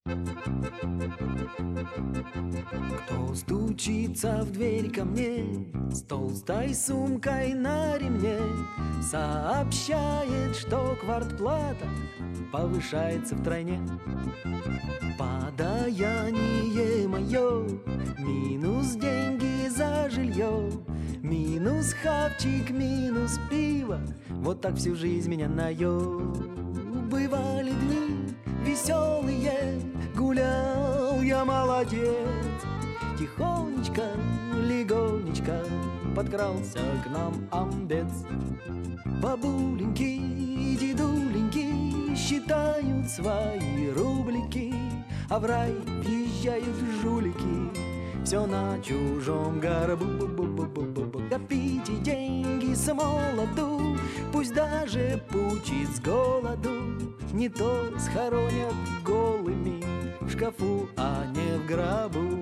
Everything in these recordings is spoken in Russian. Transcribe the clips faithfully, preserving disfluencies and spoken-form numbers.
Кто стучится в дверь ко мне с толстой сумкой на ремне, сообщает, что квартплата повышается втройне. Подаяние мое, минус деньги за жилье, минус хавчик, минус пиво, вот так всю жизнь меня наел. Бывали дни веселые, гулял я молодец, тихонечко, легонечко подкрался к нам амбец. Бабуленьки и дедуленьки считают свои рублики, а в рай въезжают жулики, все на чужом горбу. Копите деньги с молоду, пусть даже пучит с голоду, не то схоронят голыми в шкафу, а не в гробу.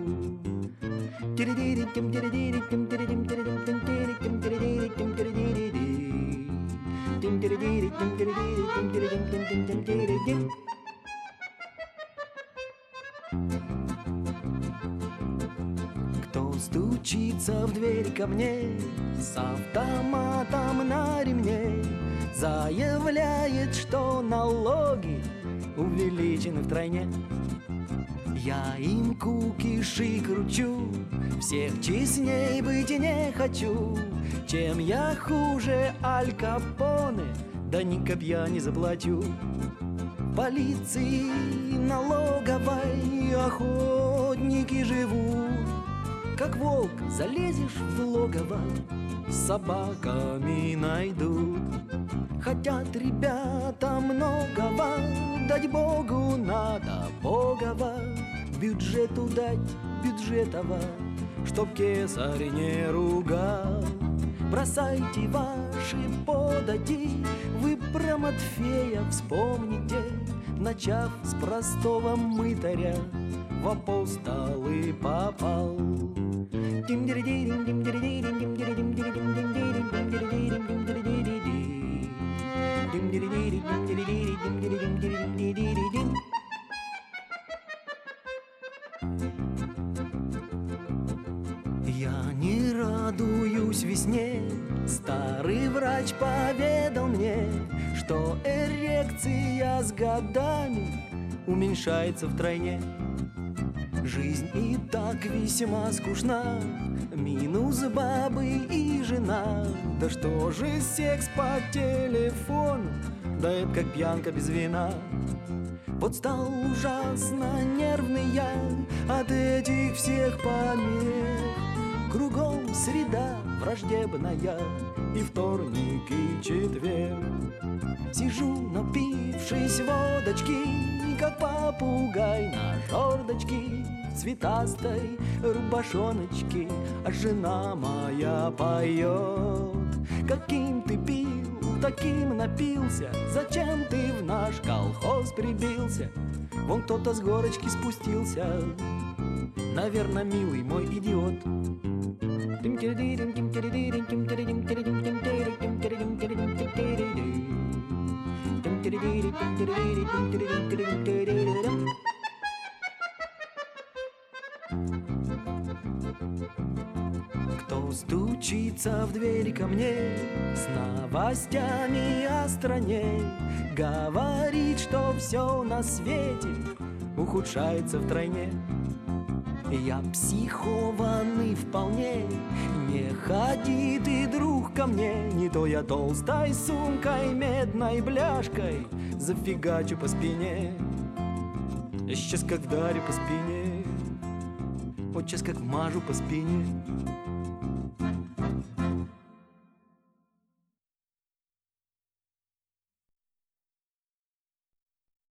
Кто стучится в дверь ко мне с автоматом на ремне, заявляет, что налоги увеличены втройне. Я им кукиши кручу, всех честней быть не хочу, чем я хуже Аль Капоне, да ни копья не заплачу. Полиции, налоговой охотники живут, как волк залезешь в логово, с собаками найдут. Хотят ребята многого, дать Богу надо богово, бюджету дать бюджетова, чтоб кесарь не ругал. Бросайте ваши подади, вы про Матфея вспомните, начав с простого мытаря, в апостолы попал. Я не радуюсь весне, старый врач поведал мне, что эрекция с годами уменьшается втройне. Жизнь и так весьма скучна, минус бабы и жена. Да что же секс по телефону, да это как пьянка без вина. Вот стал ужасно нервный я от этих всех помех. Кругом среда враждебная, и вторник, и четверг. Сижу, напившись водочки, как попугай на жердочке, цветастой рубашоночки, а жена моя поет. Каким ты пил, таким напился, зачем ты в наш колхоз прибился? Вон кто-то с горочки спустился, наверно, милый мой идиот. Кто стучится в дверь ко мне с новостями о стране, говорит, что все на свете ухудшается втройне. Я психованный вполне, не ходи ты, друг, ко мне, не то я толстой сумкой, медной бляшкой зафигачу по спине. Я сейчас как вдарю по спине, вот сейчас как мажу по спине.